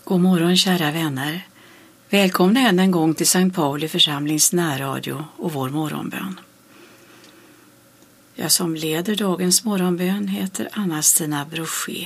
God morgon kära vänner. Välkomna än en gång till Sankt Pauli församlings närradio och vår morgonbön. Jag som leder dagens morgonbön heter Anna-Stina Brochet.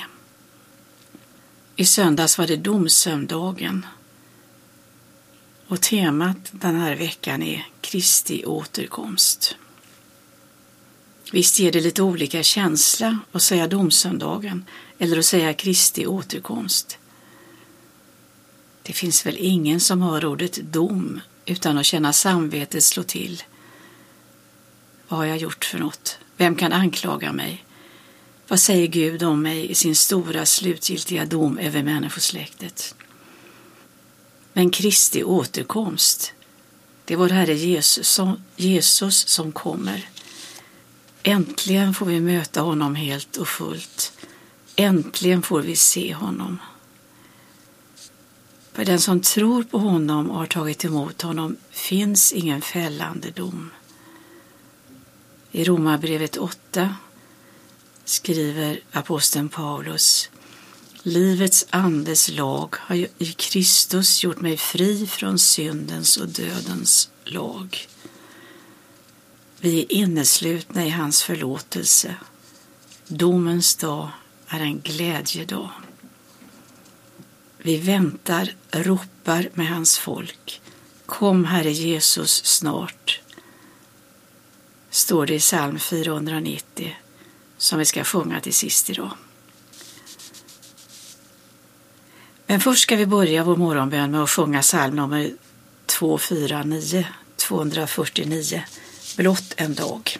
I söndags var det domsöndagen och temat den här veckan är Kristi återkomst. Visst ger det lite olika känsla att säga domsöndagen eller att säga Kristi återkomst. Det finns väl ingen som hör ordet dom utan att känna samvetet slå till. Vad har jag gjort för något? Vem kan anklaga mig? Vad säger Gud om mig i sin stora slutgiltiga dom över människosläktet? Men Kristi återkomst, det är vår Herre Jesus som kommer. Äntligen får vi möta honom helt och fullt. Äntligen får vi se honom. För den som tror på honom och har tagit emot honom finns ingen fällande dom. I Romarbrevet 8 skriver aposteln Paulus: livets andes lag har i Kristus gjort mig fri från syndens och dödens lag. Vi är inneslutna i hans förlåtelse. Domens dag är en glädjedag. Vi väntar, ropar med hans folk. Kom Herre Jesus snart. Står det i psalm 490 som vi ska sjunga till sist idag. Men först ska vi börja vår morgonbön med att sjunga psalm nummer 249, blott en dag.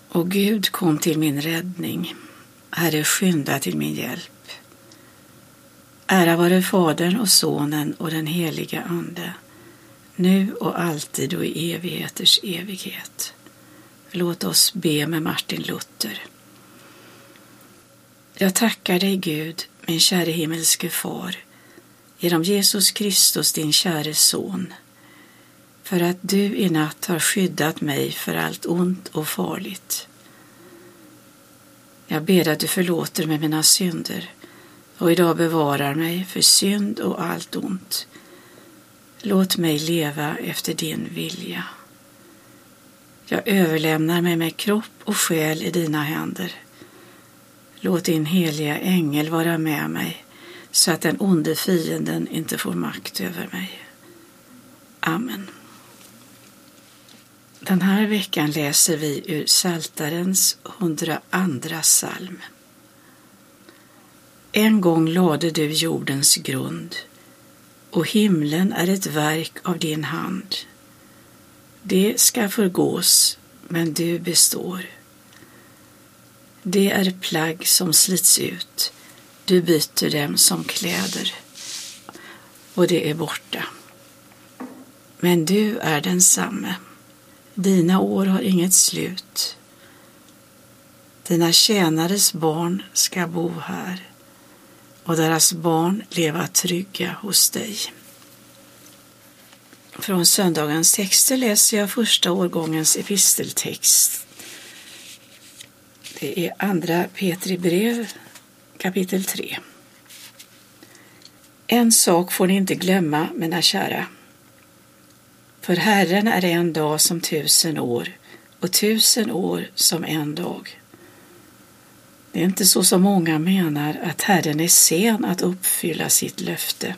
Och Gud kom till min räddning. Herre, skynda till min hjälp. Ära vare Fadern och Sonen och den heliga Ande, nu och alltid och i evigheters evighet. Låt oss be med Martin Luther. Jag tackar dig, Gud, min käre himmelske far, genom Jesus Kristus, din käre son, för att du i natt har skyddat mig för allt ont och farligt. Jag ber att du förlåter mig mina synder och idag bevarar mig för synd och allt ont. Låt mig leva efter din vilja. Jag överlämnar mig med kropp och själ i dina händer. Låt din heliga ängel vara med mig så att den onde fienden inte får makt över mig. Amen. Den här veckan läser vi ur Psaltarens 102 psalm. En gång lade du jordens grund, och himlen är ett verk av din hand. Det ska förgås, men du består. Det är plagg som slits ut, du byter dem som kläder, och det är borta. Men du är densamme. Dina år har inget slut. Dina tjänares barn ska bo här, och deras barn leva trygga hos dig. Från söndagens texter läser jag första årgångens episteltext. Det är andra Petri brev, kapitel 3. En sak får ni inte glömma, mina kära. För Herren är en dag som 1000 år, och 1000 år som en dag. Det är inte så som många menar, att Herren är sen att uppfylla sitt löfte.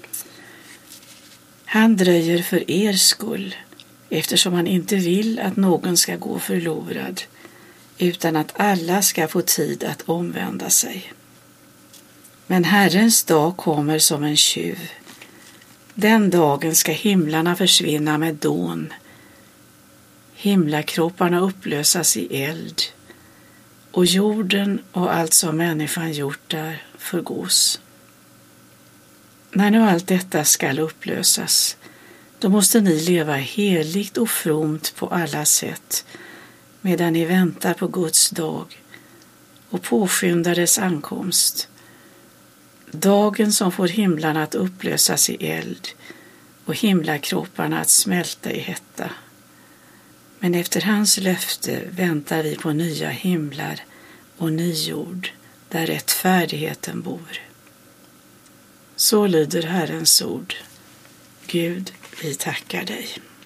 Han dröjer för er skull, eftersom han inte vill att någon ska gå förlorad, utan att alla ska få tid att omvända sig. Men Herrens dag kommer som en tjuv. Den dagen ska himlarna försvinna med dån, himlakropparna upplösas i eld, och jorden och allt som människan gjort där förgås. När nu allt detta skall upplösas, då måste ni leva heligt och fromt på alla sätt, medan ni väntar på Guds dag och påskyndar dess ankomst. Dagen som får himlarna att upplösas i eld och himlakropparna att smälta i hetta. Men efter hans löfte väntar vi på nya himlar och ny jord, där rättfärdigheten bor. Så lyder Herrens ord. Gud, vi tackar dig.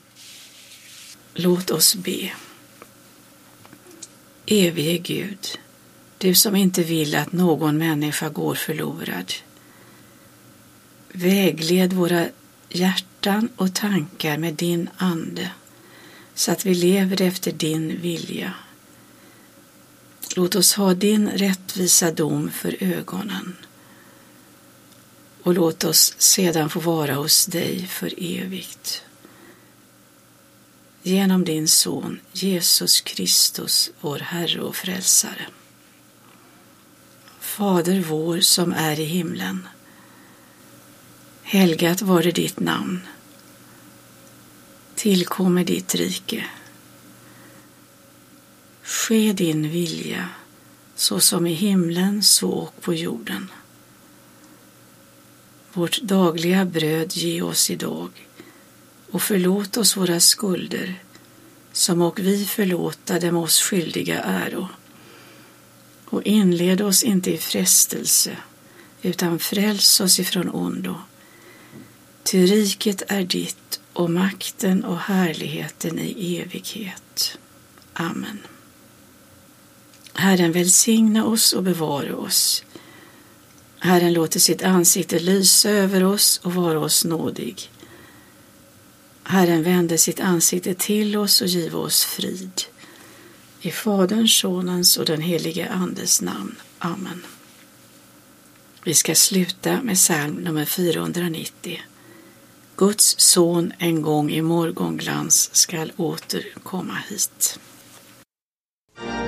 Låt oss be. Evige Gud, du som inte vill att någon människa går förlorad. Vägled våra hjärtan och tankar med din ande, så att vi lever efter din vilja. Låt oss ha din rättvisa dom för ögonen, och låt oss sedan få vara hos dig för evigt. Genom din son Jesus Kristus, vår Herre och Frälsare. Fader vår som är i himlen. Helgat vare ditt namn. Tillkommer ditt rike. Ske din vilja, så som i himlen så och på jorden. Vårt dagliga bröd ge oss idag, och förlåt oss våra skulder, som och vi förlåta dem oss skyldiga äro. Och inled oss inte i frestelse, utan fräls oss ifrån ondo. Ty riket är ditt, och makten och härligheten i evighet. Amen. Herren välsigna oss och bevara oss. Herren låter sitt ansikte lysa över oss och vara oss nådig. Herren vänder sitt ansikte till oss och giver oss frid. I Faderns, Sonens och den helige Andes namn. Amen. Vi ska sluta med psalm nummer 490. Guds son en gång i morgonglans skall återkomma hit.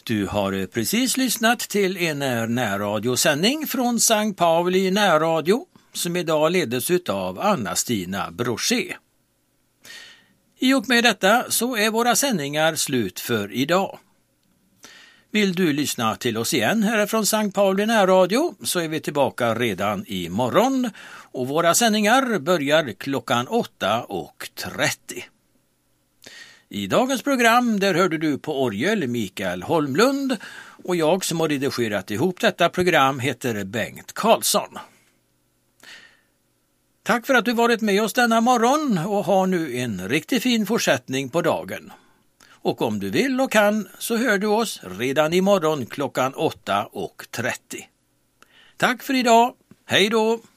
Du har precis lyssnat till en närradiosändning från Sankt Pauli närradio som idag ledes av Anna-Stina Brochet. I och med detta så är våra sändningar slut för idag. Vill du lyssna till oss igen här från Sankt Pauli närradio så är vi tillbaka redan imorgon och våra sändningar börjar klockan 8:30. I dagens program där hörde du på orgel Mikael Holmlund och jag som har redigerat ihop detta program heter Bengt Karlsson. Tack för att du varit med oss denna morgon och har nu en riktigt fin fortsättning på dagen. Och om du vill och kan så hör du oss redan imorgon klockan 8:30. Tack för idag, hej då!